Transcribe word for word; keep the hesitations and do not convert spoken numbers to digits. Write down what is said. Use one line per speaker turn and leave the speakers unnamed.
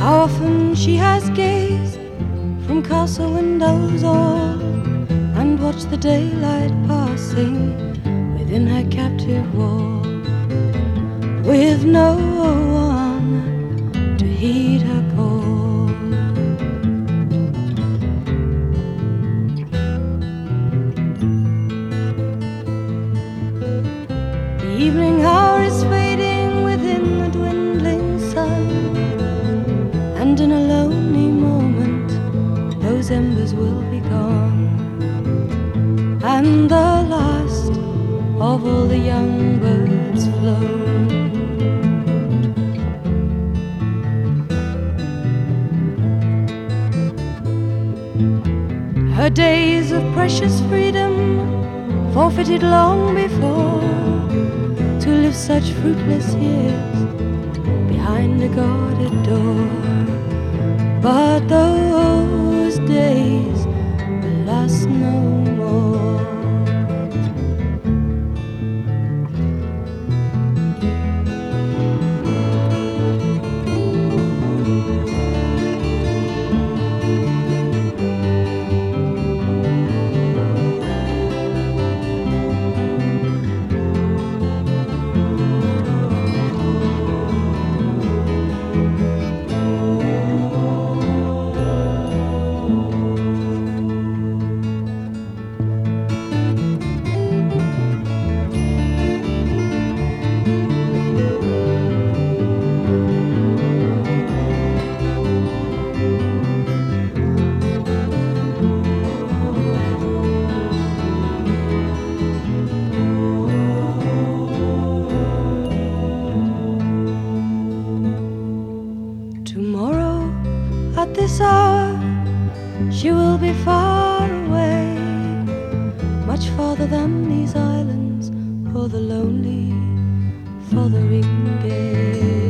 How often she has gazed from castle windows all, and watched the daylight passing within her captive wall, with no one to heed her call. The evening hour is fading within the dwindling sun, and in a lonely moment those embers will be gone, and the last of all the young birds flown. Her days of precious freedom, forfeited long before, to live such fruitless years behind a guarded door. But those days will last no more. Tomorrow at this hour she will be far away, much farther than these islands, for the lonely, for the ringay.